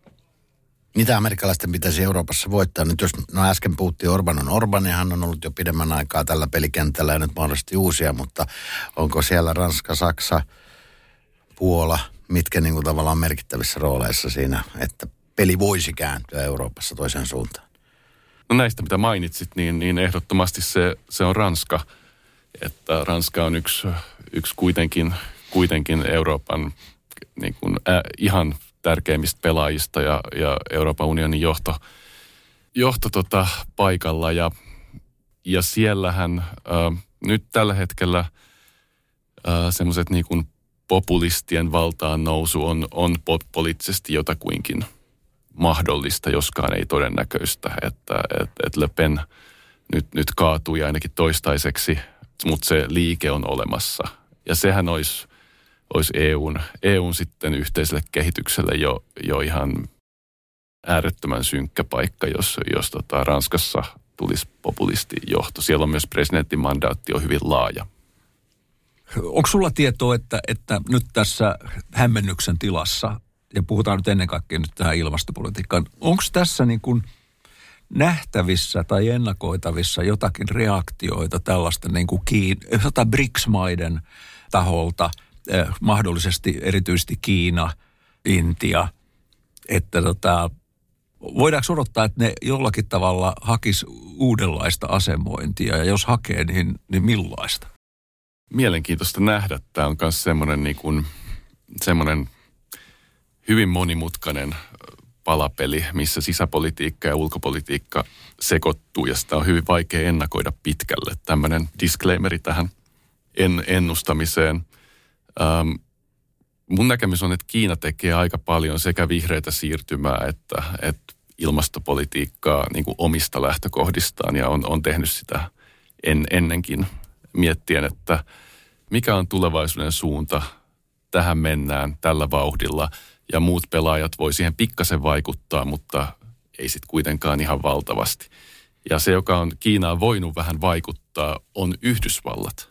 Mitä amerikkalaisten pitäisi Euroopassa voittaa? Nyt jos no äsken puhuttiin Orban on Orban ja hän on ollut jo pidemmän aikaa tällä pelikentällä ja nyt mahdollisesti uusia, mutta onko siellä Ranska, Saksa, Puola, mitkä niin kuin tavallaan merkittävissä rooleissa siinä, että peli voisi kääntyä Euroopassa toiseen suuntaan? No näistä mitä mainitsit, niin, niin ehdottomasti se, se on Ranska. Että Ranska on yksi, yksi kuitenkin, kuitenkin Euroopan niin kuin, äh, ihan tärkeimmistä pelaajista ja, ja Euroopan unionin johto, johto tota, paikalla. Ja, ja siellähän äh, nyt tällä hetkellä äh, semmoiset niin kuin populistien valtaan nousu on, on poliittisesti jotakuinkin mahdollista, joskaan ei todennäköistä, että et, et Le Pen nyt, nyt kaatui ainakin toistaiseksi, mutta se liike on olemassa. Ja sehän olisi, olisi EUn, EUn sitten yhteiselle kehitykselle jo, jo ihan äärettömän synkkä paikka, jos, jos tota Ranskassa tulisi populistijohto. Siellä on myös presidentin mandaatti on hyvin laaja. Onko sulla tietoa, että, että nyt tässä hämmennyksen tilassa, ja puhutaan nyt ennen kaikkea nyt tähän ilmastopolitiikkaan, onko tässä niin kuin nähtävissä tai ennakoitavissa jotakin reaktioita tällaista niin kuin Kiin- jota B R I C S-maiden taholta, eh, mahdollisesti erityisesti Kiina, Intia, että tota, voidaanko odottaa, että ne jollakin tavalla hakisi uudenlaista asemointia, ja jos hakee, niin, niin millaista? Mielenkiintoista nähdä. Tämä on myös semmoinen, niin kuin, semmoinen hyvin monimutkainen palapeli, missä sisäpolitiikka ja ulkopolitiikka sekoittuu ja sitä on hyvin vaikea ennakoida pitkälle. Tämmöinen disclaimeri tähän en, ennustamiseen. Ähm, mun näkemys on, että Kiina tekee aika paljon sekä vihreitä siirtymää että, että ilmastopolitiikkaa niin kuin omista lähtökohdistaan ja on, on tehnyt sitä en, ennenkin miettien, että mikä on tulevaisuuden suunta, tähän mennään tällä vauhdilla ja muut pelaajat voi siihen pikkasen vaikuttaa, mutta ei sitten kuitenkaan ihan valtavasti. Ja se, joka on Kiinaan voinut vähän vaikuttaa, on Yhdysvallat.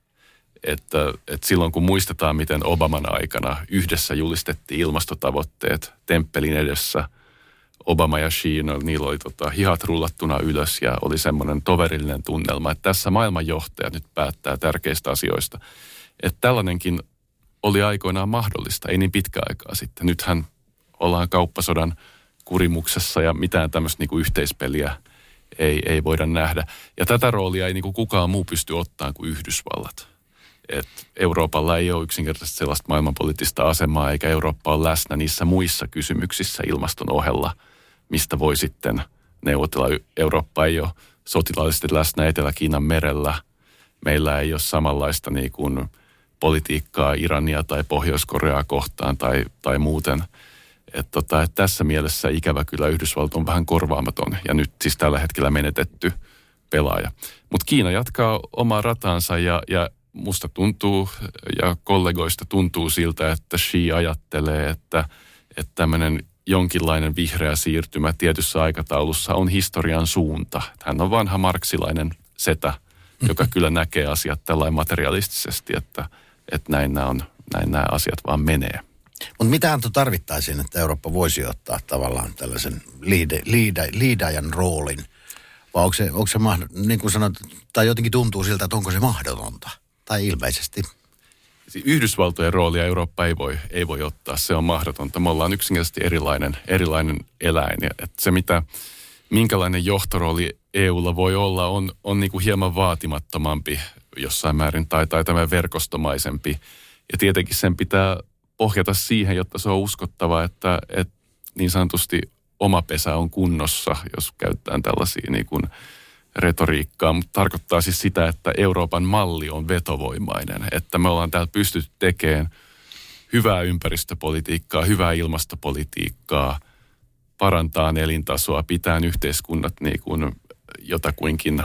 Että, että silloin kun muistetaan, miten Obaman aikana yhdessä julistettiin ilmastotavoitteet temppelin edessä, Obama ja Xi, no, niillä oli tota, hihat rullattuna ylös ja oli semmoinen toverillinen tunnelma, että tässä maailmanjohtajat nyt päättää tärkeistä asioista. Että tällainenkin oli aikoinaan mahdollista, ei niin pitkä aikaa sitten. Nythän ollaan kauppasodan kurimuksessa ja mitään tämmöistä niinku yhteispeliä ei, ei voida nähdä. Ja tätä roolia ei niinku kukaan muu pysty ottamaan kuin Yhdysvallat. Et Euroopalla ei ole yksinkertaisesti sellaista maailmanpoliittista asemaa, eikä Eurooppa ole läsnä niissä muissa kysymyksissä ilmaston ohella, mistä voi sitten neuvotella. Eurooppa ei ole sotilaallisesti läsnä Etelä-Kiinan merellä. Meillä ei ole samanlaista niin kuin politiikkaa Irania tai Pohjois-Koreaa kohtaan tai, tai muuten. Et tota, et tässä mielessä ikävä kyllä Yhdysvallat on vähän korvaamaton ja nyt siis tällä hetkellä menetetty pelaaja. Mutta Kiina jatkaa omaa rataansa ja, ja musta tuntuu ja kollegoista tuntuu siltä, että Xi ajattelee, että, että tämmöinen jonkinlainen vihreä siirtymä tietyssä aikataulussa on historian suunta. Hän on vanha marksilainen setä, joka kyllä näkee asiat tällainen materialistisesti, että, että näin, nämä on, näin nämä asiat vaan menee. Mutta mitä Antto tarvittaisiin, että Eurooppa voisi ottaa tavallaan tällaisen liide, liide, liidajan roolin? Vai onko se, onko se mahdollista, niin kuin sanot, tai jotenkin tuntuu siltä, että onko se mahdotonta? Tai ilmeisesti. Yhdysvaltojen roolia Eurooppa ei voi, ei voi ottaa, se on mahdotonta. Me ollaan yksinkertaisesti erilainen, erilainen eläin. Ja että se, mitä, minkälainen johtorooli E U:lla voi olla, on, on niin kuin hieman vaatimattomampi jossain määrin tai, tai tämä verkostomaisempi. Ja tietenkin sen pitää pohjata siihen, jotta se on uskottava, että, että niin sanotusti oma pesä on kunnossa, jos käytetään tällaisia niin kuin retoriikkaa, mutta tarkoittaa siis sitä, että Euroopan malli on vetovoimainen, että me ollaan täällä pystytty tekemään hyvää ympäristöpolitiikkaa, hyvää ilmastopolitiikkaa, parantaa elintasoa, pitää yhteiskunnat niin kuin jotakuinkin,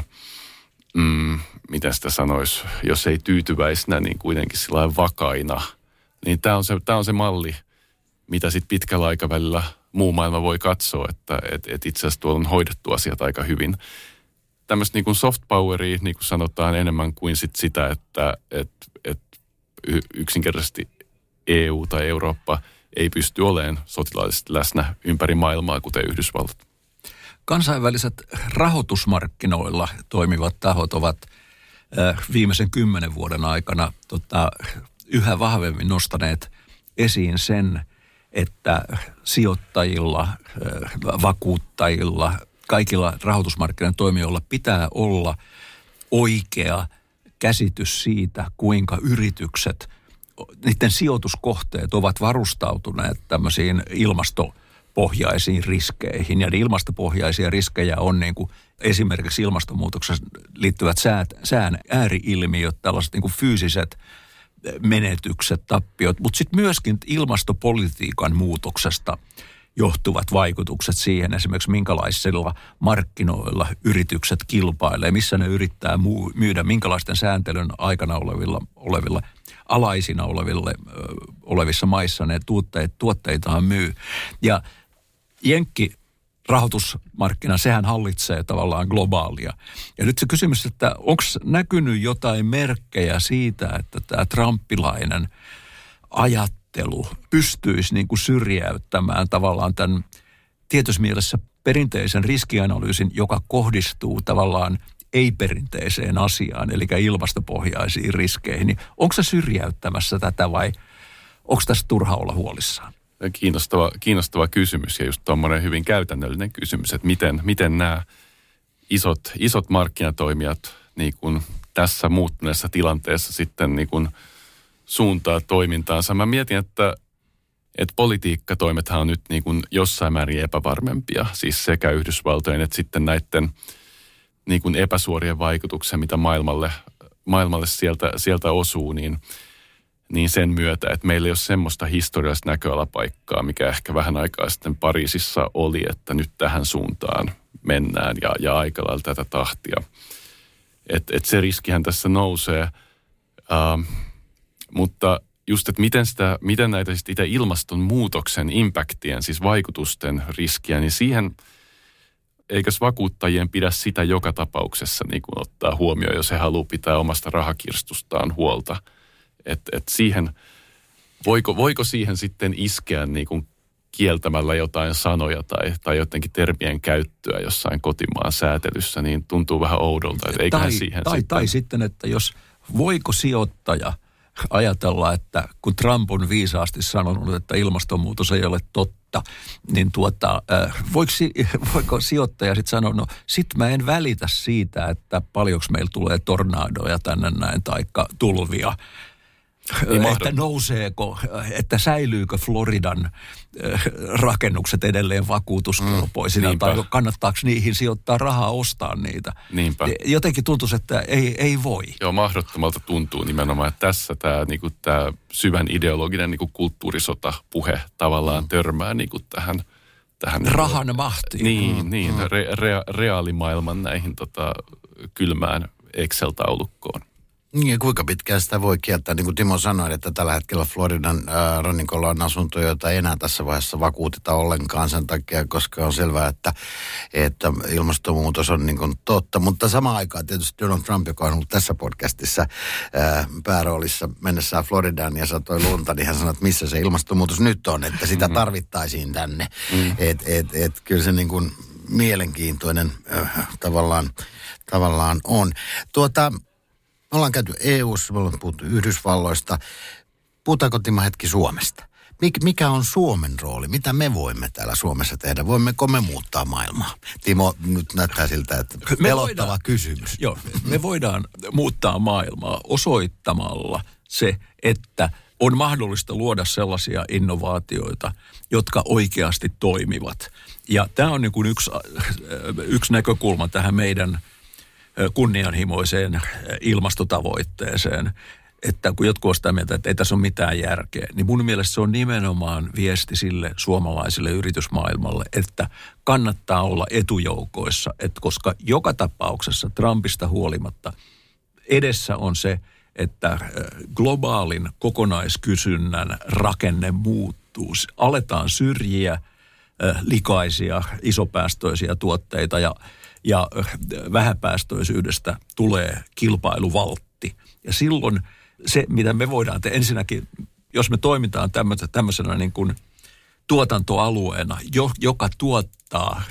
mm, miten sitä sanoisi, jos ei tyytyväisenä, niin kuitenkin sillä vakaina. Niin tämä on se, tämä on se malli, mitä sitten pitkällä aikavälillä muu maailma voi katsoa, että et, et itse asiassa tuolla on hoidettu asiat aika hyvin. Tämmöistä niin kuin soft poweria, niin kuin sanotaan, enemmän kuin sit sitä, että et, et yksinkertaisesti E U tai Eurooppa ei pysty olemaan sotilaallisesti läsnä ympäri maailmaa, kuten Yhdysvallat. Kansainväliset rahoitusmarkkinoilla toimivat tahot ovat äh, viimeisen kymmenen vuoden aikana tota, yhä vahvemmin nostaneet esiin sen, että sijoittajilla, äh, vakuuttajilla, kaikilla rahoitusmarkkinoiden toimijoilla pitää olla oikea käsitys siitä, kuinka yritykset, niiden sijoituskohteet ovat varustautuneet tämmöisiin ilmastopohjaisiin riskeihin. Ja ne ilmastopohjaisia riskejä on niin kuin esimerkiksi ilmastonmuutokseen liittyvät säät, sään ääriilmiöt, tällaiset niin kuin fyysiset menetykset, tappiot, mutta sitten myöskin ilmastopolitiikan muutoksesta johtuvat vaikutukset siihen esimerkiksi minkälaisilla markkinoilla yritykset kilpailee, missä ne yrittää myydä, minkälaisten sääntelyn aikana olevilla, olevilla alaisina oleville, ö, olevissa maissa ne tuotteet, tuotteitaan myy. Ja Jenkki rahoitusmarkkina, sehän hallitsee tavallaan globaalia. Ja nyt se kysymys, että onko näkynyt jotain merkkejä siitä, että tämä trumpilainen ajattelu pystyisi niin kuin syrjäyttämään tavallaan tämän tietyssä mielessä perinteisen riskianalyysin, joka kohdistuu tavallaan ei-perinteiseen asiaan, eli ilmastopohjaisiin riskeihin. Niin onko se syrjäyttämässä tätä vai onko tässä turha olla huolissaan? Kiinnostava, kiinnostava kysymys ja just tuommoinen hyvin käytännöllinen kysymys, että miten, miten nämä isot, isot markkinatoimijat niin kuin tässä muuttuneessa tilanteessa sitten niin kuin suuntaa toimintaansa. Mä mietin, että että politiikkatoimethan on nyt niin kuin jossain määrin epävarmempia, siis sekä Yhdysvaltojen että sitten näiden niin kuin epäsuorien vaikutuksia, mitä maailmalle, maailmalle sieltä, sieltä osuu, niin, niin sen myötä, että meillä ei ole semmoista historiallista näköalapaikkaa, mikä ehkä vähän aikaa sitten Pariisissa oli, että nyt tähän suuntaan mennään ja, ja aika lailla tätä tahtia. Että et se riskihän tässä nousee, uh, mutta just, että miten, sitä, miten näitä itse ilmastonmuutoksen impactien, siis vaikutusten riskiä, niin siihen eikös vakuuttajien pidä sitä joka tapauksessa niin kuin ottaa huomioon, jos he haluaa pitää omasta rahakirstustaan huolta. Että et siihen, voiko, voiko siihen sitten iskeä niin kuin kieltämällä jotain sanoja tai, tai jotenkin termien käyttöä jossain kotimaan säätelyssä, niin tuntuu vähän oudolta, että eiköhän tai, siihen tai, sitten... Tai sitten, että jos voiko sijoittaja ajatella, että kun Trump on viisaasti sanonut, että ilmastonmuutos ei ole totta, niin tuota, voiko, voiko sijoittaja sitten sanoa, no sit mä en välitä siitä, että paljonko meillä tulee tornadoja tänne näin, taikka tulvia, niin että nouseeko, että säilyykö Floridan rakennukset edelleen vakuutuskelpoisina, mm, tai kannattaako niihin sijoittaa rahaa ostaa niitä. Niinpä. Jotenkin tuntuisi, että ei, ei voi. Joo, mahdottomalta tuntuu nimenomaan, että tässä tämä niinku, tää syvän ideologinen niinku, kulttuurisota-puhe tavallaan törmää niinku, tähän, tähän... Rahan niinku, mahtiin. Niin, mm, niin mm. Re, re, reaalimaailman näihin tota, kylmään Excel-taulukkoon. Ja kuinka pitkään sitä voi kieltää, niin kuin Timo sanoi, että tällä hetkellä Floridan ää, rannikolla on asuntoja, joita ei enää tässä vaiheessa vakuuteta ollenkaan sen takia, koska on selvää, että, että ilmastonmuutos on niin kuin totta. Mutta samaan aikaan tietysti Donald Trump, joka on ollut tässä podcastissa ää, pääroolissa mennessään Floridaan ja satoi lunta, niin hän sanoi, että missä se ilmastonmuutos nyt on, että sitä tarvittaisiin tänne. Mm. Että et, et, kyllä se niin kuin mielenkiintoinen äh, tavallaan, tavallaan on. Tuota... Me ollaan käyty E U:ssa, me ollaan puhuttu Yhdysvalloista. Puhutaanko Timo hetki Suomesta? Mik, mikä on Suomen rooli? Mitä me voimme täällä Suomessa tehdä? Voimmeko me muuttaa maailmaa? Timo, nyt näyttää siltä, että pelottava voidaan, kysymys. Joo, me voidaan muuttaa maailmaa osoittamalla se, että on mahdollista luoda sellaisia innovaatioita, jotka oikeasti toimivat. Ja tämä on niin kuin yksi, yksi näkökulma tähän meidän kunnianhimoiseen ilmastotavoitteeseen, että kun jotkut on sitä mieltä, että ei tässä ole mitään järkeä, niin mun mielestä se on nimenomaan viesti sille suomalaiselle yritysmaailmalle, että kannattaa olla etujoukoissa, että koska joka tapauksessa Trumpista huolimatta edessä on se, että globaalin kokonaiskysynnän rakenne muuttuu. Aletaan syrjiä likaisia, isopäästöisiä tuotteita ja Ja vähäpäästöisyydestä tulee kilpailuvaltti. Ja silloin se, mitä me voidaan tehdä, ensinnäkin, jos me toimitaan tämmöisenä niin kuin tuotantoalueena, joka tuottaa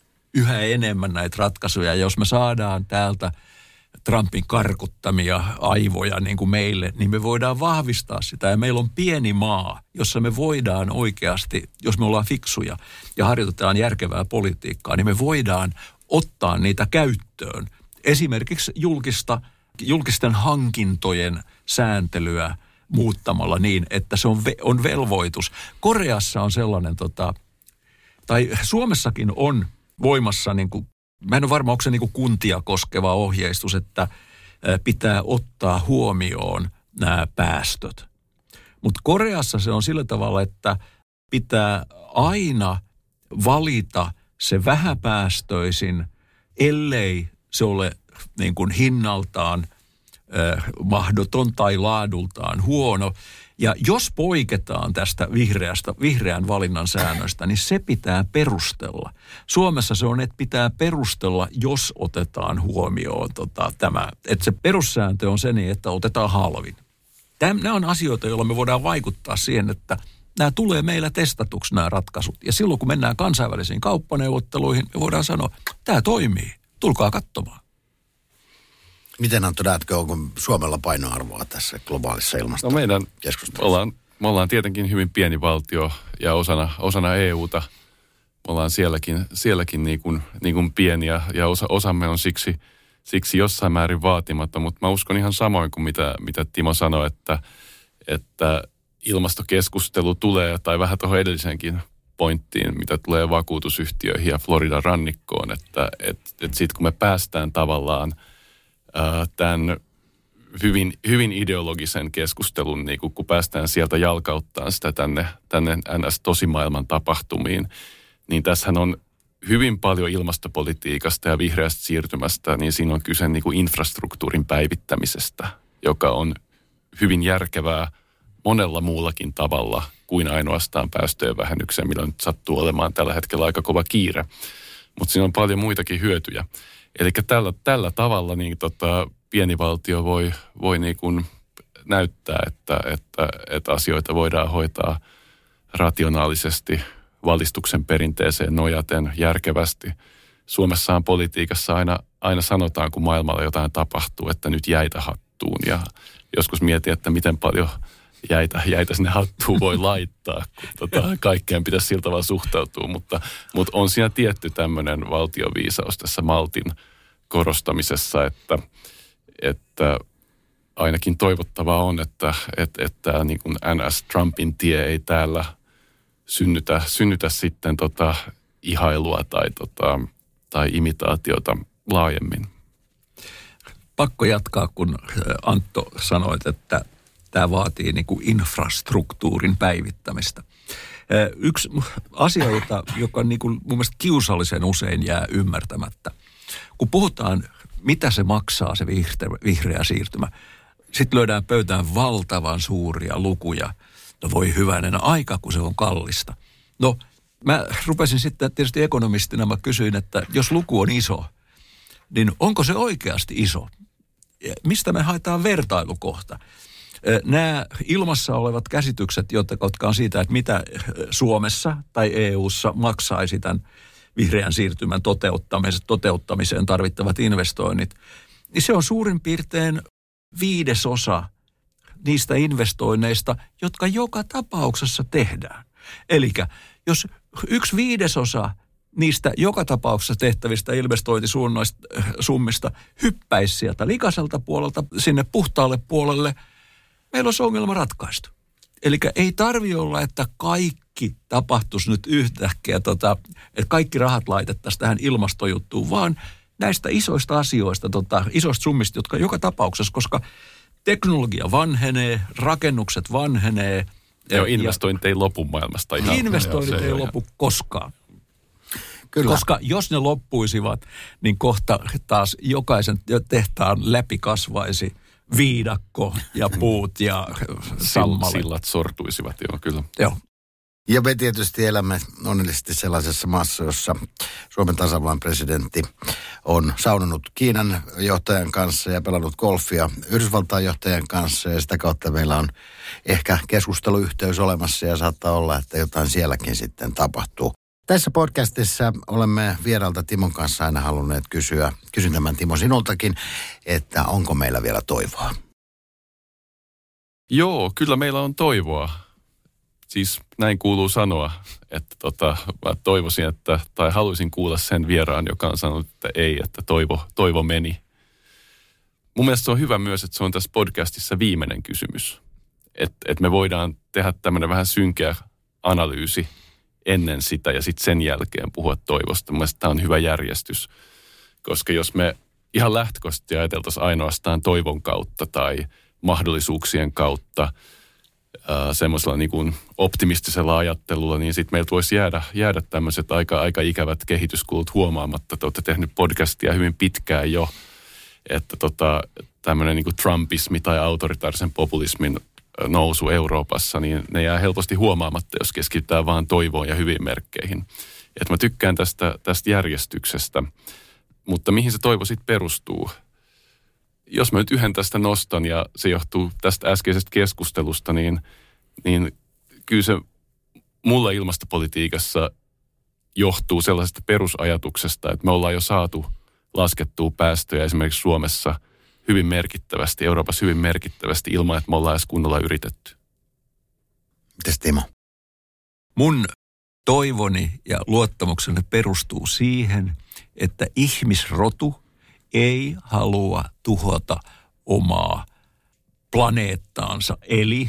yhä enemmän näitä ratkaisuja, jos me saadaan täältä Trumpin karkuttamia aivoja niin kuin meille, niin me voidaan vahvistaa sitä. Ja meillä on pieni maa, jossa me voidaan oikeasti, jos me ollaan fiksuja ja harjoitetaan järkevää politiikkaa, niin me voidaan ottaa niitä käyttöön. Esimerkiksi julkista, julkisten hankintojen sääntelyä muuttamalla niin, että se on, ve, on velvoitus. Koreassa on sellainen, tota, tai Suomessakin on voimassa, niin kuin, mä en ole varma, onko se niin kuin kuntia koskeva ohjeistus, että pitää ottaa huomioon nämä päästöt. Mutta Koreassa se on sillä tavalla, että pitää aina valita se vähäpäästöisin, ellei se ole niin kuin hinnaltaan eh, mahdoton tai laadultaan huono. Ja jos poiketaan tästä vihreästä, vihreän valinnan säännöstä, niin se pitää perustella. Suomessa se on, että pitää perustella, jos otetaan huomioon tota, tämä. Että se perussääntö on se niin, että otetaan halvin. Nämä on asioita, joilla me voidaan vaikuttaa siihen, että nämä tulee meillä testatuksi nämä ratkaisut. Ja silloin, kun mennään kansainvälisiin kauppaneuvotteluihin, me voidaan sanoa, tämä toimii, tulkaa katsomaan. Miten Antto näetkö, onko Suomella painoarvoa tässä globaalissa ilmastossa? No meidän, me ollaan, me ollaan tietenkin hyvin pieni valtio ja osana, osana E U:ta me ollaan sielläkin, sielläkin niin kuin, niin kuin pieniä ja osa, osamme on siksi, siksi jossain määrin vaatimatta, mutta mä uskon ihan samoin kuin mitä, mitä Timo sanoi, että, että ilmastokeskustelu tulee, tai vähän tuohon edellisenkin pointtiin, mitä tulee vakuutusyhtiöihin ja Floridan rannikkoon, että et, et sitten kun me päästään tavallaan ää, tämän hyvin, hyvin ideologisen keskustelun, niin kun, kun päästään sieltä jalkauttaan sitä tänne, tänne N S-tosimaailman tapahtumiin, niin tässähän on hyvin paljon ilmastopolitiikasta ja vihreästä siirtymästä, niin siinä on kyse niin kuin infrastruktuurin päivittämisestä, joka on hyvin järkevää monella muullakin tavalla kuin ainoastaan päästöjen vähennykseen, millä nyt sattuu olemaan tällä hetkellä aika kova kiire. Mutta siinä on paljon muitakin hyötyjä. Eli tällä, tällä tavalla niin tota, pieni valtio voi, voi niin kuin näyttää, että, että, että asioita voidaan hoitaa rationaalisesti, valistuksen perinteeseen nojaten, järkevästi. Suomessahan politiikassa aina, aina sanotaan, kun maailmalla jotain tapahtuu, että nyt jäitä hattuun. Ja joskus mietin, että miten paljon jäitä, jäitä sinne hattuun voi laittaa, kun tota, kaikkeen pitäisi sillä tavalla suhtautua. Mutta, mutta on siinä tietty tämmöinen valtioviisaus tässä maltin korostamisessa, että, että ainakin toivottavaa on, että, että, että niin kuin N S Trumpin tie ei täällä synnytä, synnytä sitten tota ihailua tai, tota, tai imitaatiota laajemmin. Pakko jatkaa, kun Antto sanoit, että tämä vaatii niin kuin infrastruktuurin päivittämistä. Yksi asia, jota, joka niin kuin mun mielestä kiusallisen usein jää ymmärtämättä. Kun puhutaan, mitä se maksaa se vihreä, vihreä siirtymä, sitten löydään pöytään valtavan suuria lukuja. No voi hyvänen aika, kun se on kallista. No, mä rupesin sitten tietysti ekonomistina, mä kysyin, että jos luku on iso, niin onko se oikeasti iso? Mistä me haetaan vertailukohta? Nämä ilmassa olevat käsitykset, jotka on siitä, että mitä Suomessa tai E U:ssa maksaisi tämän vihreän siirtymän toteuttamiseen, toteuttamiseen tarvittavat investoinnit, niin se on suurin piirtein viidesosa niistä investoinneista, jotka joka tapauksessa tehdään. Eli jos yksi viidesosa niistä joka tapauksessa tehtävistä investointisummista hyppäisi sieltä likaiselta puolelta sinne puhtaalle puolelle, meillä olisi ongelma ratkaistu. Eli ei tarvitse olla, että kaikki tapahtuisi nyt yhtäkkiä, tota, että kaikki rahat laitettaisiin tähän ilmastojuttuun, vaan näistä isoista asioista, tota, isoista summista, jotka joka tapauksessa, koska teknologia vanhenee, rakennukset vanhenee. Joo, investoinnit ei lopu maailmasta. Ihan, investoinnit ei lopu koskaan. Kyllä. Koska jos ne loppuisivat, niin kohta taas jokaisen tehtaan läpi kasvaisi viidakko ja puut ja sammalet. Sillat sortuisivat, joo, kyllä. Joo. Ja me tietysti elämme onnellisesti sellaisessa maassa, jossa Suomen tasavallan presidentti on saunonut Kiinan johtajan kanssa ja pelannut golfia Yhdysvaltain johtajan kanssa. Ja sitä kautta meillä on ehkä keskusteluyhteys olemassa ja saattaa olla, että jotain sielläkin sitten tapahtuu. Tässä podcastissa olemme vieraalta Timon kanssa aina halunneet kysyä, kysyn tämän Timo sinultakin, että onko meillä vielä toivoa? Joo, kyllä meillä on toivoa. Siis näin kuuluu sanoa, että tota, mä toivoisin, että, tai haluaisin kuulla sen vieraan, joka on sanonut, että ei, että toivo, toivo meni. Mun mielestä se on hyvä myös, että se on tässä podcastissa viimeinen kysymys. Että et me voidaan tehdä tämmöinen vähän synkeä analyysi ennen sitä ja sitten sen jälkeen puhua toivosta. Mun mielestä tämä on hyvä järjestys, koska jos me ihan lähtökohtaisesti ajateltaisiin ainoastaan toivon kautta tai mahdollisuuksien kautta, semmoisella niin kuin optimistisella ajattelulla, niin sitten meiltä voisi jäädä, jäädä tämmöiset aika, aika ikävät kehityskulut huomaamatta. Te olette tehnyt podcastia hyvin pitkään jo, että tota, tämmöinen niin kuin trumpismi tai autoritaarisen populismin nousu Euroopassa, niin ne jää helposti huomaamatta, jos keskitytään vaan toivoon ja hyviin merkkeihin. Että mä tykkään tästä, tästä järjestyksestä, mutta mihin se toivo sitten perustuu? Jos mä nyt yhden tästä nostan ja se johtuu tästä äskeisestä keskustelusta, niin, niin kyllä se mulla ilmastopolitiikassa johtuu sellaisesta perusajatuksesta, että me ollaan jo saatu laskettua päästöjä esimerkiksi Suomessa hyvin merkittävästi, Euroopassa hyvin merkittävästi ilman, että me ollaan edes kunnolla yritetty. Mites Timo? Mun toivoni ja luottamukseni perustuu siihen, että ihmisrotu ei halua tuhota omaa planeettaansa, eli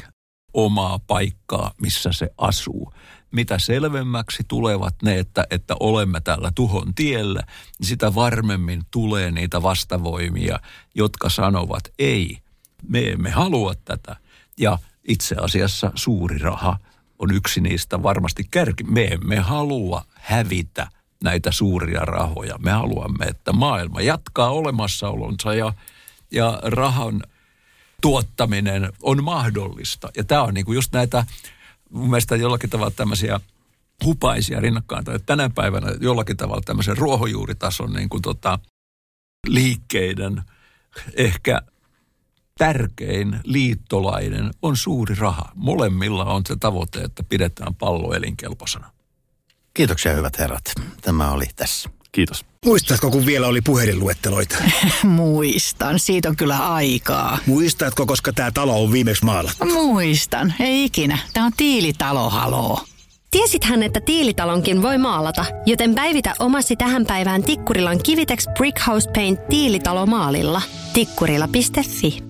omaa paikkaa, missä se asuu. Mitä selvemmäksi tulevat ne, että, että olemme tällä tuhon tiellä, niin sitä varmemmin tulee niitä vastavoimia, jotka sanovat, ei, me emme halua tätä. Ja itse asiassa suuri raha on yksi niistä varmasti kärki. Me emme halua hävitä näitä suuria rahoja. Me haluamme, että maailma jatkaa olemassaolonsa ja, ja rahan tuottaminen on mahdollista. Ja tämä on niinku just näitä, mun mielestä jollakin tavalla tämmöisiä hupaisia rinnakkain. Tai tänä päivänä jollakin tavalla tämmöisen ruohonjuuritason niin kuin tota, liikkeiden ehkä tärkein liittolainen on suuri raha. Molemmilla on se tavoite, että pidetään pallo elinkelpoisena. Kiitoksia hyvät herrat. Tämä oli tässä. Kiitos. Muistatko, kun vielä oli puhelinluetteloita? Muistan, siitä on kyllä aikaa. Muistatko, koska tämä talo on viimeksi maalattu? Muistan, ei ikinä. Tämä on Tiilitalo, haloo. Tiesithän, että Tiilitalonkin voi maalata, joten päivitä omasi tähän päivään Tikkurilan Kivitex Brick House Paint Tiilitalomaalilla. Tikkurila piste fi.